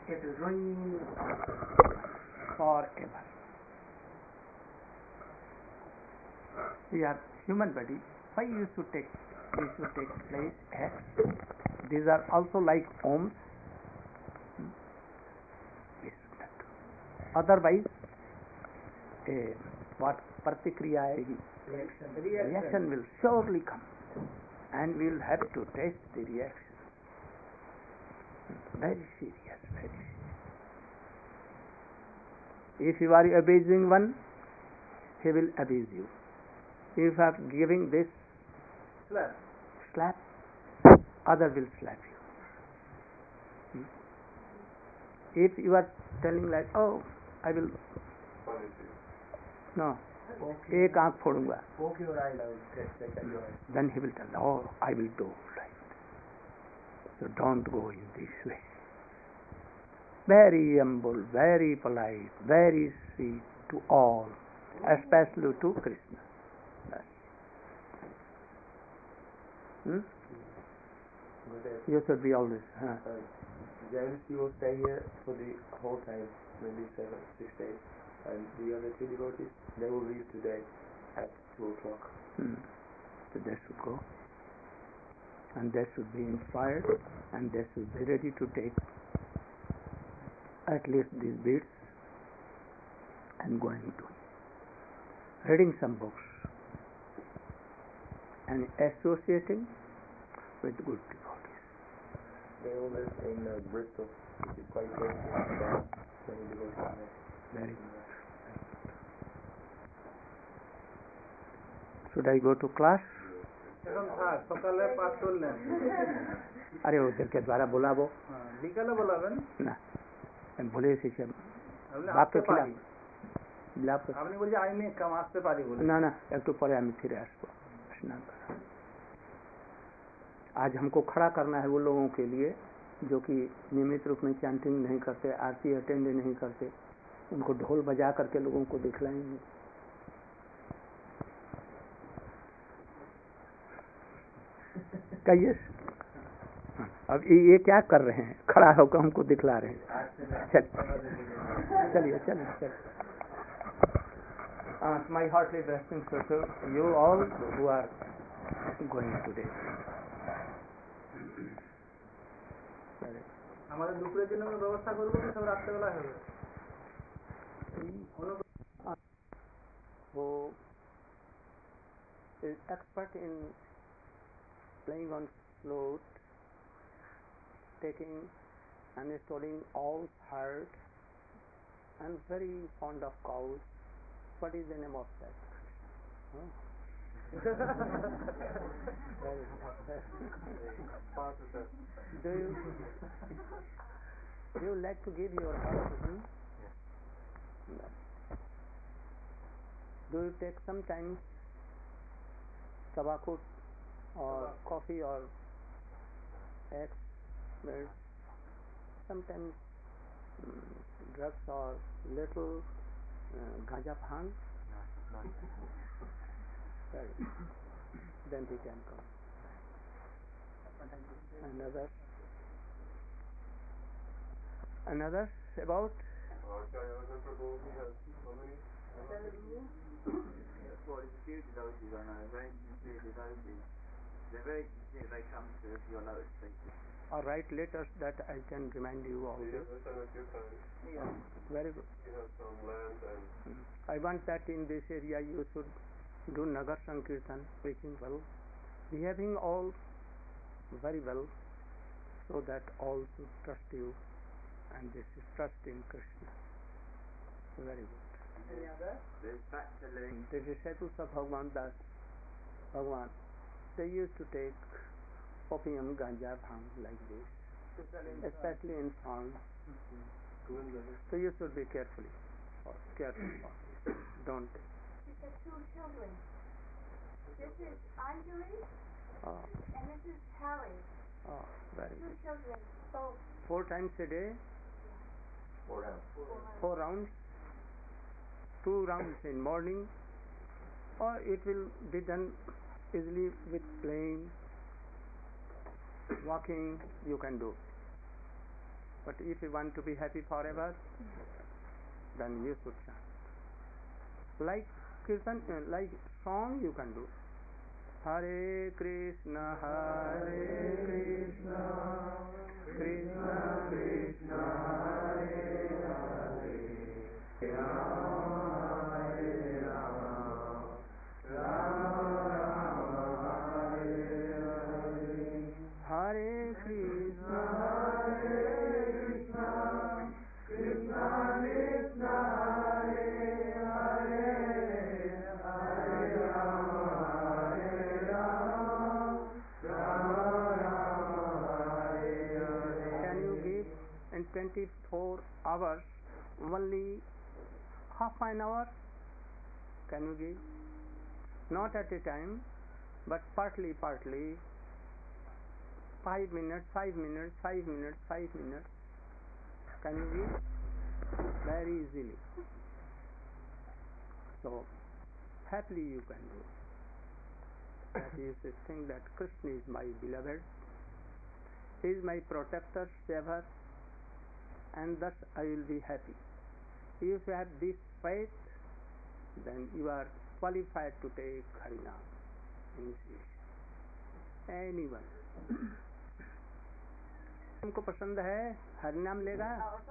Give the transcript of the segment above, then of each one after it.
it will remain forever. We are human body. Why we should take place as these are also like ohms. We should not do. Otherwise, what pratikriya आएगी? Reaction will surely come, and we will have to test the reaction. Very serious, very serious. If you are abusing one, he will abuse you. If you are giving this slap, other will slap you. If you are telling like, oh, I will, no, एक आंख फोड़ूंगा, then he will tell, oh, I will do like that. So don't go in this way. Very humble, very polite, very sweet to all, especially to Krishna. You should be always. James, you will stay here for the whole time, maybe 7, 6 days, and the other 2 devotees, they will leave today at 2 o'clock. So they should go, and they should be inspired, and they should be ready to take at least these beads and going to reading some books and associating with good devotees. They all live in Bristol, which is quite close to many devotees there. Very good. Should I go to class? अरे ওদেরকে দ্বারা बोलाबो বিকালে বলাবেন না আমি বলে এসেছি বাপকে খিলাম আপনি বলছি আমি কাম আসতে পারি বলে না না একটু পরে আমি फिरे আসবো स्नान कर आज हमको खड़ा करना है वो लोगों के लिए जो कि नियमित रूप में चैंटिंग नहीं करते, आरती अटेंड नहीं करते, उनको ढोल बजा करके लोगों को दिखलाएंगे। कहिए अब ये क्या कर रहे हैं, खड़ा होकर हमको दिखला रहे हैं। चलिए चलिए चलिए। My heartily blessings to you all who are going today. আমাদের দুপুরের জন্য ব্যবস্থা করবো কি সব রাত্রেবেলা হবে? Who is expert in playing on flute, taking and installing owl's heart, and very fond of cows. What is the name of that? Do you like to give your heart to him? No. Do you take sometimes tobacco or coffee or eggs, milk, sometimes drugs or little ganja bhang? Right. Then he can come. Another about all right, let us that I can remind you all this. Very good. I want that in this area you should do Nagar Sankirtan, preaching well, behaving all very well, so that all should trust you, and this is trust in Krishna. Very good. Any other? The disciples of Bhagavan Das, Bhagavan, they used to take opium, ganja, bhang like this, especially in songs. So you should be careful for this. Don't take. She said 2 children. This is Anjali and this is Hallie. Oh, very 2 good. children, both. 4 times a day, 4 rounds. 4 rounds, 2 rounds in morning, or it will be done easily with playing, walking, you can do. But if you want to be happy forever, then you should chant. Like kirtan, like song you can do. Hare Krishna, Krishna Krishna, Hare Hare, Rama Hare Rama, Rama Rama Hare Hare. Hare Krishna, Krishna Krishna, Hare Hare, Hare Rama, Rama Rama, Hare Hare. Can you give in 24 hours only half an hour? Can you give? Not at a time, but partly. 5 minutes, 5 minutes, 5 minutes, 5 minutes. Can you give? Very easily. So, happily you can do. That is the thing that Krishna is my beloved. He is my protector, saver, and thus I will be happy. If you have this faith, then you are qualified to take Harinam initiation. Anyone. तुमको पसंद है हरिनाम लेगा?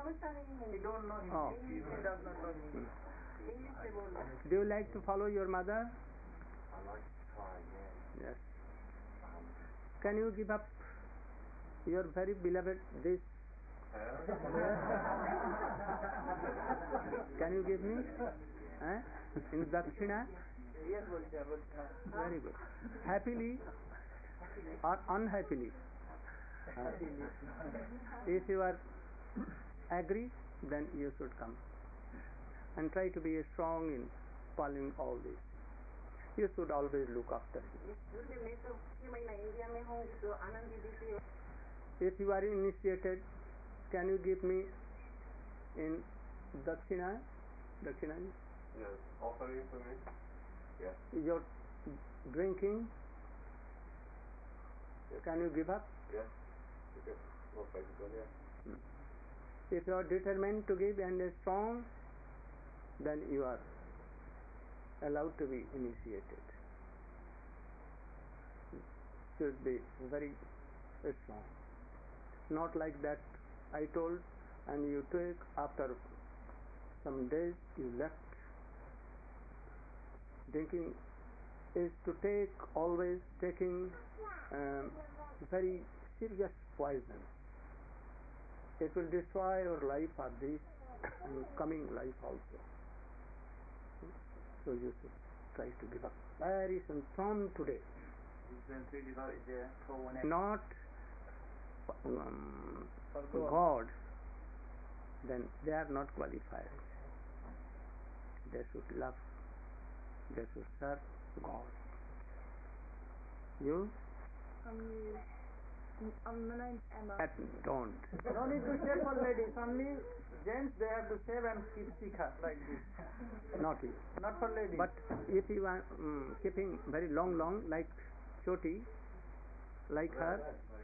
Do you like to follow your mother? I like to try, yeah. Yes. Can you give up your very beloved this? Can you give me? In Dakshina? Yes, Very good. Happily or unhappily? If you are agree, then you should come and try to be strong in following all this. You should always look after him. If you are initiated, can you give me in Dakshina? Dakshina? Yes, offering for me? Yes. Your drinking, can you give up? Yes. Okay. Well, basically, yeah. If you are determined to give and strong, then you are allowed to be initiated. Should be very strong. Not like that I told and you took, after some days you left. Drinking is to take, always taking very serious poison. It will destroy your life or this and coming life also. So you should try to give up very soon from today. Not God, then they are not qualified. They should love, they should serve God. You? My name's Emma. Don't. No need to shave for ladies. Only gents, they have to shave and keep sikha like this. Not you. Not for ladies. But if you are keeping very long, like Choti, like her,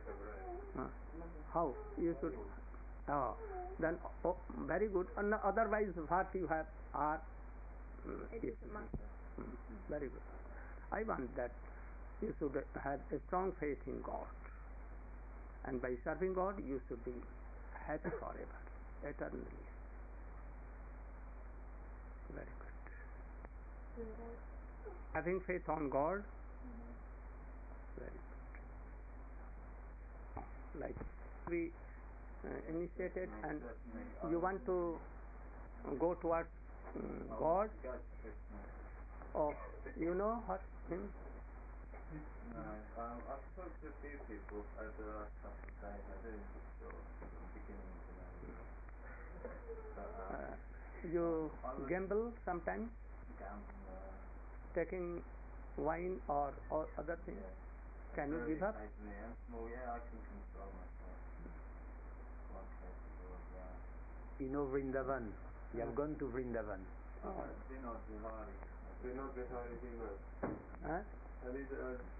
how you should? Then very good. And otherwise, what you have are very good. I want that you should have a strong faith in God, and by serving God, you should be happy forever, eternally. Very good. Having faith on God, very good. Like we initiated, and you want to go towards God. Oh, you know what him? No, I've talked to a few people over the last couple of days. I do sort of beginning to know. But, You gamble sometimes, taking wine or other things. Yeah. Can you give up? Occasionally, I'm small, yeah, I can control myself. One capable of that. You know Vrindavan. You have gone to Vrindavan. Vinod Bihari. Vinod Bihari Jiva. Huh?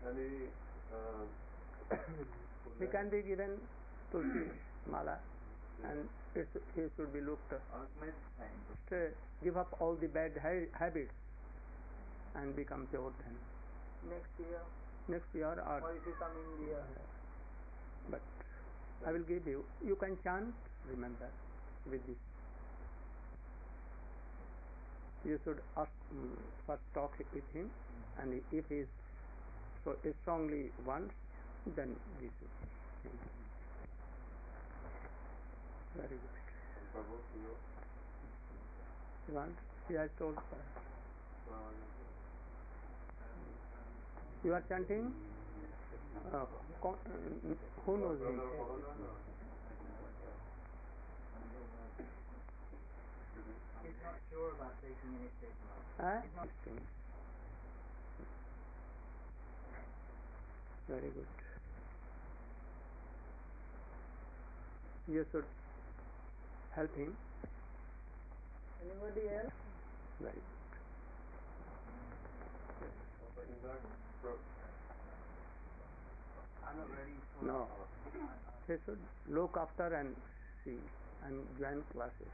Any He can be given Tulsi Mala. and he should be looked. Give up all the bad habits and become pure then. Next year or if you come India. But I will give you. You can chant. Remember with this. You should ask, first talk with him, and if he is so strongly wants, then we should. Very good. You want? He has told. You are chanting? Who knows him? He's not sure about taking initiation. Very good. You should help him. Anybody else? Very good. I'm not ready for No. He should look after and see and join classes.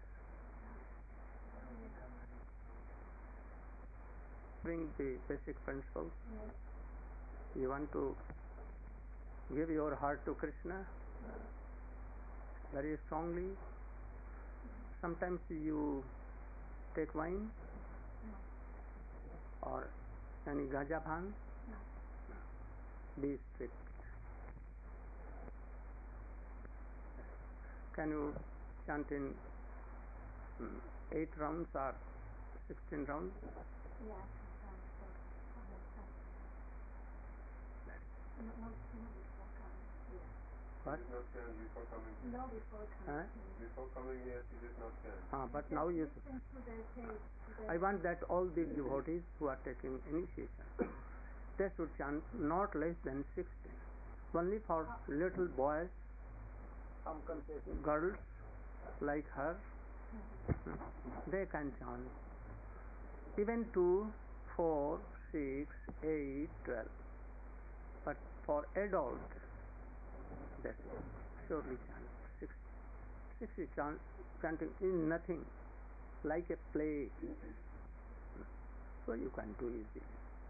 Bring the basic principles. You want to give your heart to Krishna very strongly. Sometimes you take wine or any gaja bhang. Be strict. Can you chant in 8 rounds or 16 rounds? Yeah, What? Did not chant before coming here. no, before coming. Before coming here, she did not chant. But now you. Listen to their tape. I want that all the devotees who are taking initiation, they should chant not less than 16. Only for little boys, girls like her, they can chant. Even 2, 4, 6, 8, 12. But for adults, they should surely chant 60. 60 chanting is nothing, like a play. So you can do easily.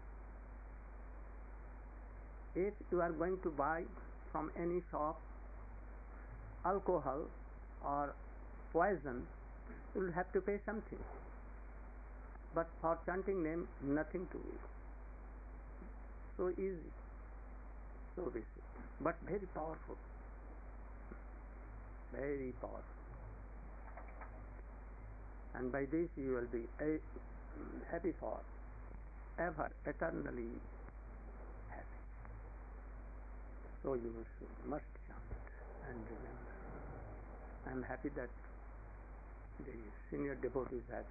If you are going to buy from any shop alcohol or poison, you will have to pay something. But for chanting name, nothing to it. So easy, so basic, but very powerful. Very powerful. And by this you will be happy for ever, eternally happy. So you must chant and remember. I am happy that the senior devotees have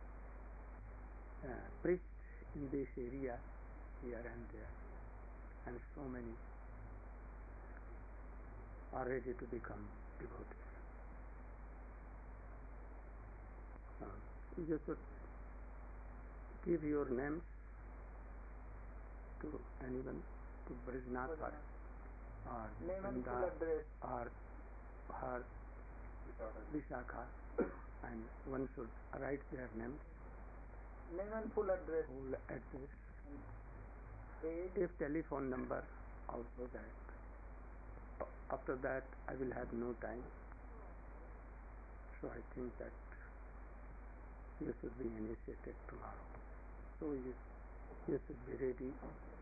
preached in this area, here and there, and so many are ready to become devotees. You should give your names to anyone, to Brijnath or Name and full Vrinda address. or her Vishakha, and one should write their names, Name and full address. full address, Age. if telephone number, also that. After that I will have no time, so I think that you should be initiated tomorrow. So you should be ready.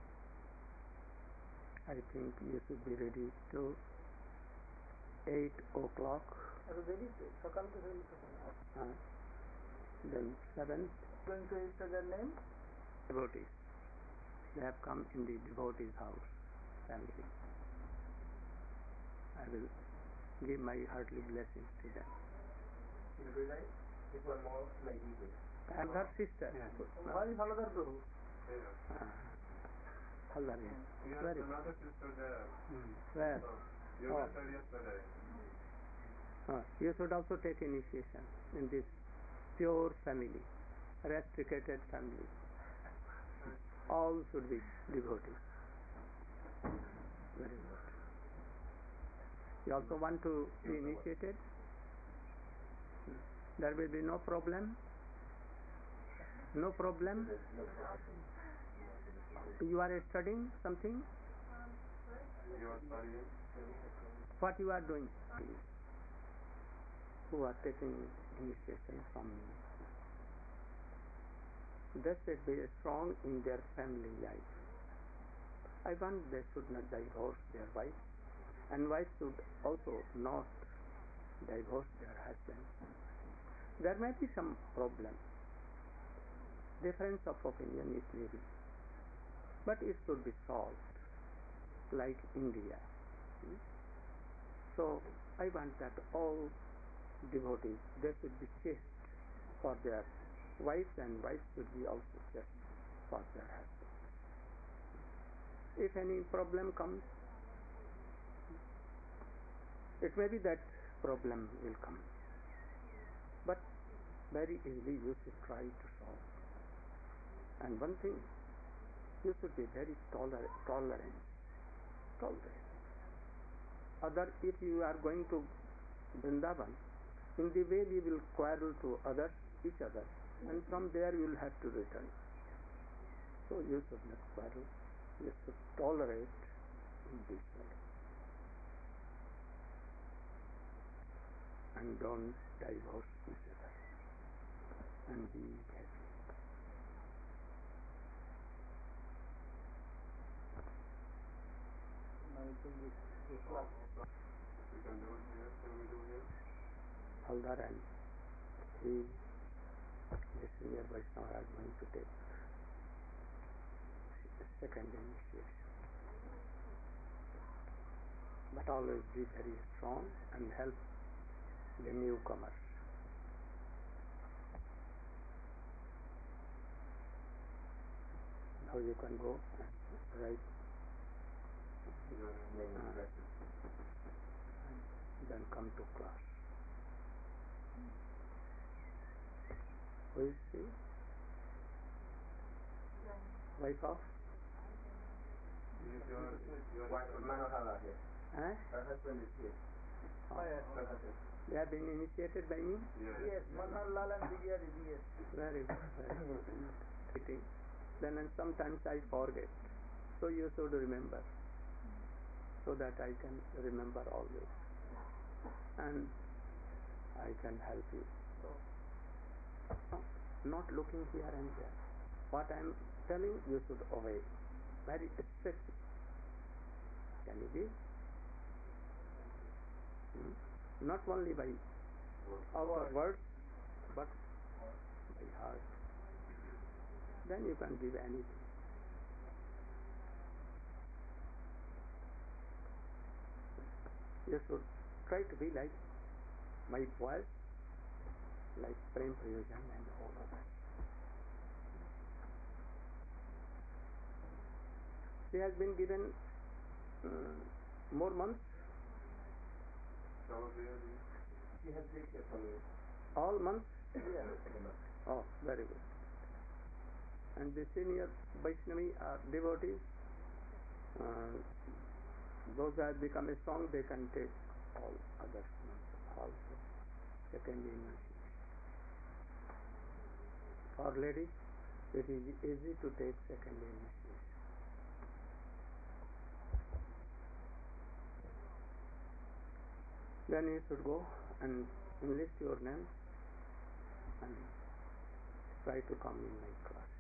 I think you should be ready to 8 o'clock. Then 7 Going to register their name? devotees. They have come in the devotees' house, family. I will give my heartily blessings to them. If one more lady with. I am her sister. Why is Haladar Prabhu? Haldar, yes. We have Very another sister there. Where? You Oh. were there yesterday. You should also take initiation in this pure family, restricted family. All should be devotees. Very good. You also want to be initiated? There will be no problem. No problem. You are studying something? You are studying? What you are doing? Who are taking initiation from me? They should be strong in their family life. I want they should not divorce their wife, and wife should also not divorce their husband. There may be some problem, difference of opinion it may be, but it should be solved like India. So I want that all devotees, they should be chaste for their wives, and wives should be also chaste for their husbands. If any problem comes, it may be that problem will come, but very easily you should try to solve. And one thing, you should be very tolerant. Other, if you are going to Vrindavan, in the way we will quarrel to others, each other, and from there you will have to return. So you should not quarrel, you should tolerate in this way. And don't divorce each other. And be happy. We can do it here. Can we do here? Haldar and the senior Vaishnava are going to take second initiation. But always be very strong and help the newcomers. Now you can go and write. Then come to class. Who is she? Wife of? Your wife, Manohara here. Eh? Her husband is here. Her husband. They have been initiated by me? Yes, Manohar Lal and Vijaya Didi, yes. Very good, very good. Fitting. Then and sometimes I forget. So you should remember. So that I can remember always. And I can help you. Not looking here and there. What I am telling, you should obey. Very specific. Can you give? Not only by our words, but by heart. Then you can give anything. You should try to be like my boys, like Prem Prayojan and all others. She has been given more months. She has 6 years from you. All months? Yes. Oh, very good. And the senior Vaishnavi are devotees. Those who have become strong, they can take all other months also. Second initiation. For ladies, it is easy to take second initiation. Then you should go and enlist your name and try to come in my class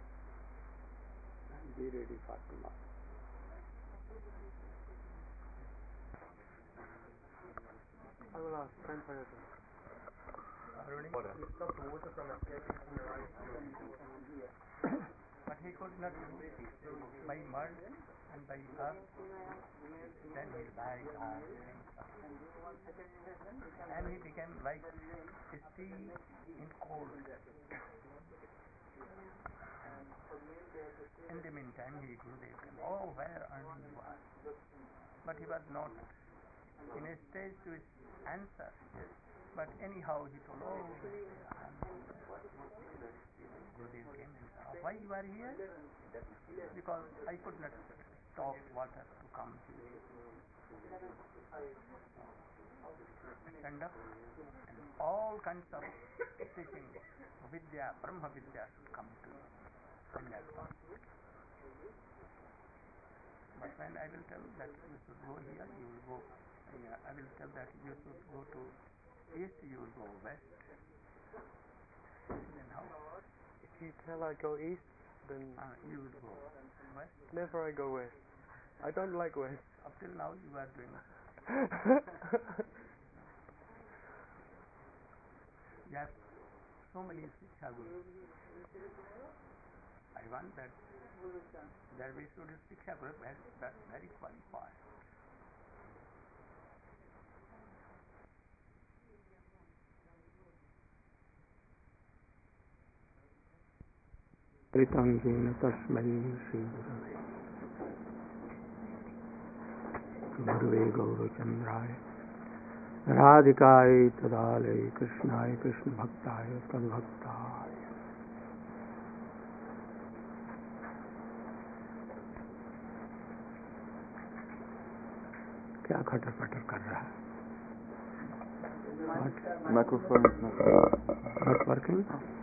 and be ready for tomorrow. I will ask Prem Prayojan. You stopped the water from escaping from your eyes. But he could not do it by mud and by earth. Then he died and he became like steel in cold. In the meantime, he Gurudev came. Oh, where Arni was. But he was not in a stage to answer. But anyhow, he told, oh, Gurudev came and said, oh, why you are here? Because I could not stop water to come here. stand up, and all kinds of teaching, Vidya, Brahma Vidya should come to you from that point. But when I will tell that you should go here, you will go. I will tell that you should go to east, you will go west. Then how? If you tell I go east, then You will go west. never I go west. I don't like west. Up till now you are doing. Yes, so many Shiksha Gurus. I want that we should Shiksha Guru very qualified. Ritanjena tasmai Sri Gurave Gaurachandraya Radhikaya Tadalaya Krishnaya Krishna Bhaktaya Tadbhaktaya. क्या खटर पटर कर रहा है? Microphone is Not working?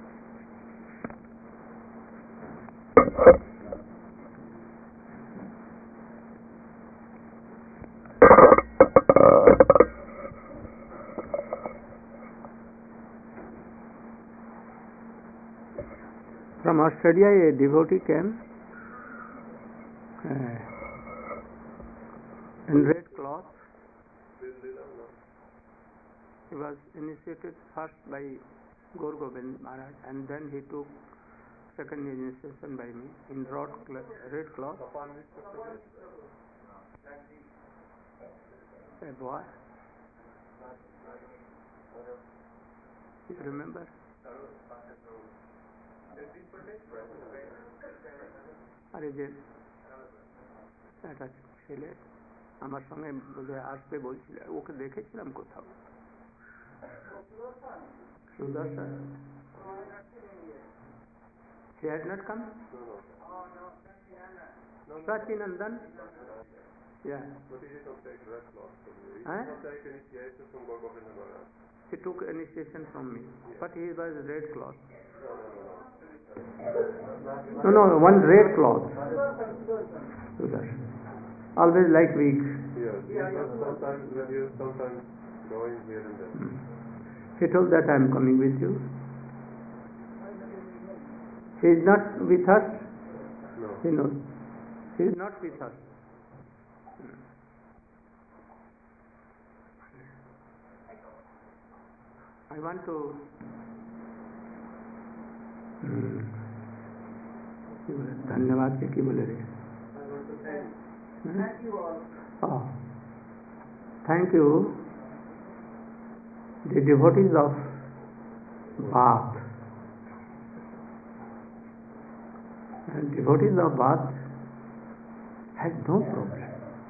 From Australia, a devotee came in red cloth. He was initiated first by Gaur Gobind Maharaj, and then he took second initiation by me in red cloth. A boy. You remember? আরে যে একটা ছেলে আমার সঙ্গে বোধহয় আসবে বলছিল, ওকে দেখেছিলাম কোথাও। Sudarshan. He has not come? Sachinandan? Yeah. But he did not take red cloth from you. He Huh? did not take initiation from Gaur Govinda Maharaj. He took initiation from me, but he was red cloth. No, one red cloth. Sudarshan. Always like weak. Yes, sometimes with you, sometimes going here and there. He told that I am coming with you. He is not with us. No. He knows. He is not with us. I want to धन्यवाद के की बोले रहे? Thank you, the devotees of Bath. And devotees of Bath has no problem.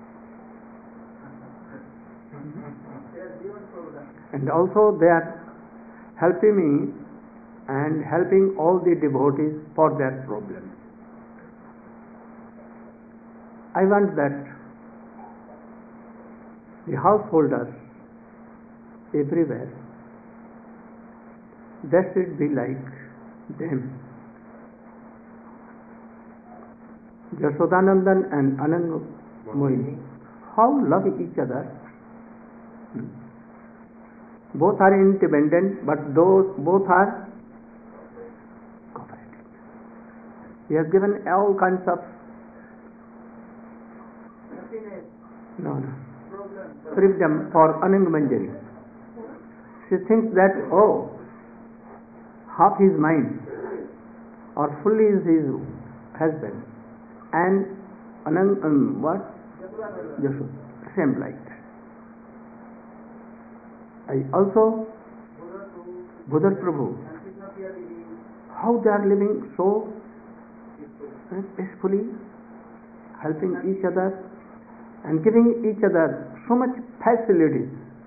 And also they are helping me and helping all the devotees for their problems. I want that the householders everywhere, they should be like them. Jashodanandan and Anand Mohini, how love each other. Both are independent, but both are cooperative. He has given all kinds of freedom for Anand Manjari. She thinks that, half is mine, or fully is his husband, and Anand, Yashoda, same like that. I also, Budhar Prabhu, how they are living so peacefully, helping each other and giving each other so much facilities.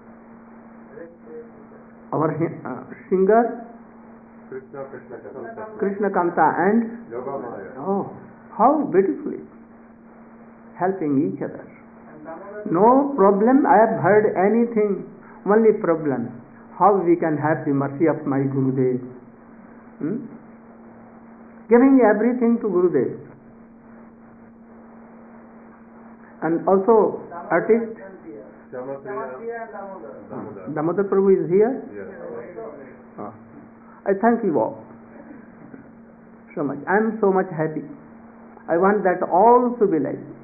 Our singer Krishna Kanta and Yoga Maya. how beautifully helping each other. No problem I have heard anything. only problem, how we can have the mercy of my Gurudev. Giving everything to Gurudev. And also artist Shamapriya and Damodar. Damodar Prabhu is here. Yes. I thank you all so much. I am so much happy. I want that all to be like this.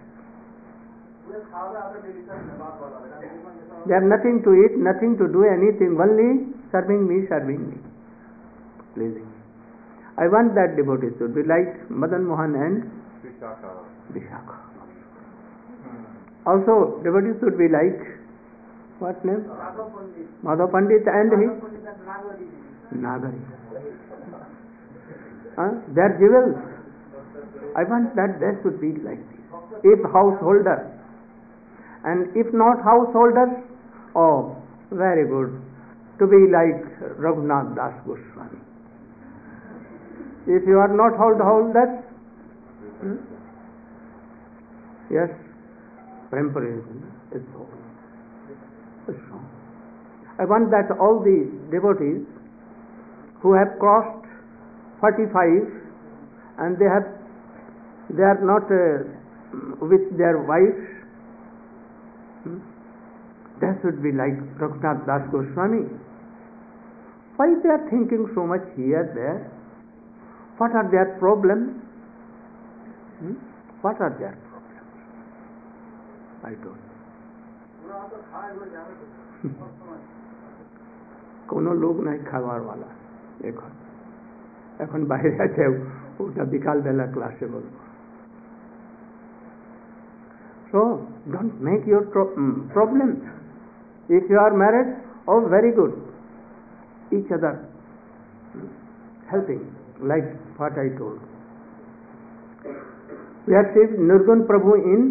They have nothing to eat, nothing to do, anything, only serving me. Pleasing. I want that devotees should be like Madan Mohan and Vishakha. Also, devotees should be like, what name? Madhav Pandit and his Nagari. They are jewels. I want that they should be like this. If householder, and if not householder, oh, very good, to be like Raghunath Das Goswami. If you are not householder, yes, Prempurism is so. I want that all the devotees who have crossed 45 and they are not with their wives, they should be like Raghunath Das Goswami. Why they are thinking so much here, there? What are their problems? What are their problems? I don't know. কোনো লোক নাই খাওয়ার वाला এখন বাইরে আছে ওটা বিকালবেলা ক্লাসে বলবো so don't make your problems. If you are married, oh very good, each other helping, like what I told. We have seen Nirgun Prabhu in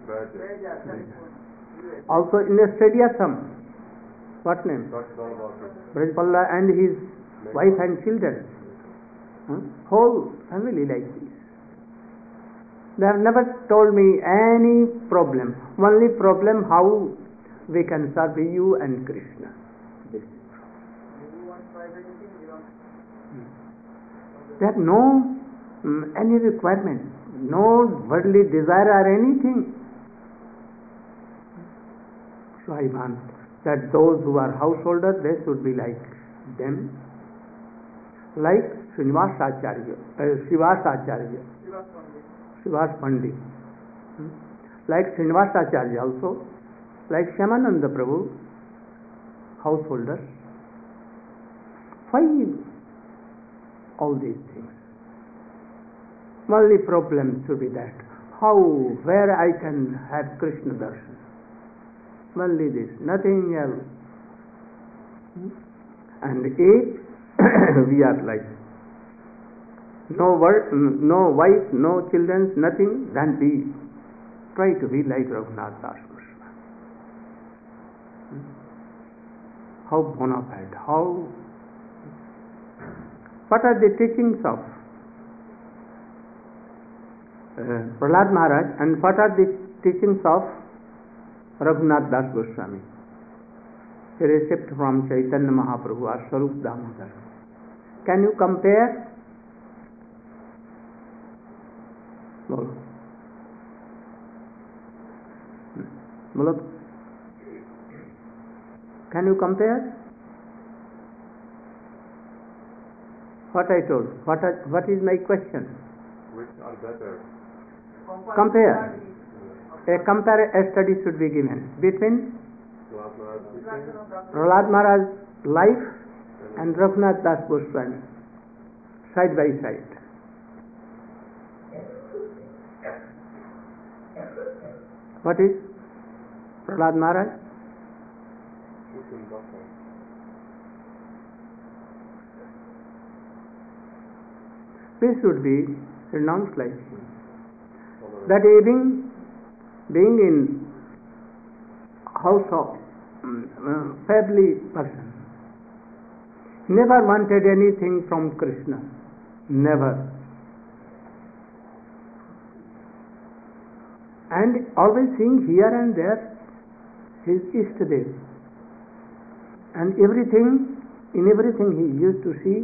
also in Australia some. What name? Brajpalla and his wife and children. Whole family like this. They have never told me any problem. Only problem how we can serve you and Krishna. This is They have no any requirement, no worldly desire or anything. So I want that those who are householders, they should be like them, like Srinivas Pandit, like Srinivas Acharya also, like Shyamananda Prabhu, householders. Why all these things? Only problem should be that where I can have Krishna darshan. Only this, nothing else. And if we are like no wife, no children, nothing, then we try to be like Raghunath Das Goswami. How bona fide, what are the teachings of Prahlad Maharaj and what are the teachings of Raghunath Das Goswami? A receipt from Chaitanya Mahaprabhu or Swarup Damodar. Can you compare? Bolo. Can you compare? What I told? What is my question? Which are better? Compare. A study should be given between Prahlad Maharaj's life and Raghunath Das Goswami, side by side. What is Prahlad Maharaj? We should be renounced like him. That evening, being in house of family person, never wanted anything from Krishna, never. And always seeing here and there his Ishtadev. And in everything he used to see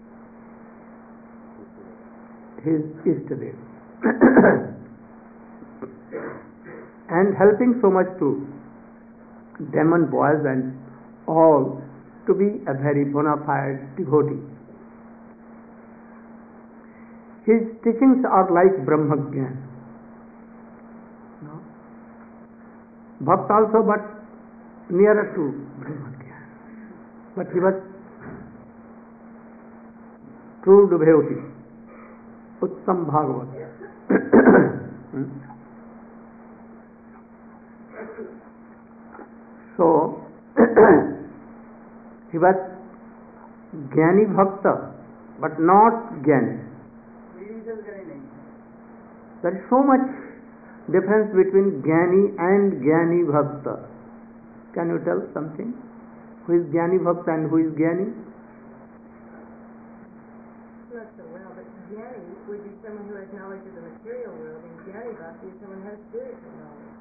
his Ishtadev. And helping so much to demon boys and all to be a very bona fide devotee. His teachings are like Brahma Gyan. No? Bhakt also, but nearer to Brahma Gyan. But he was true devotee. Uttam Bhagavat. So, he was Jnani Bhakta, but not Jnani. There is so much difference between Jnani and Jnani Bhakta. Can you tell something? Who is Jnani Bhakta and who is Jnani? Not so well, but Jnani would be someone who has knowledge of the material world, and Jnani Bhakti is someone who has spiritual knowledge.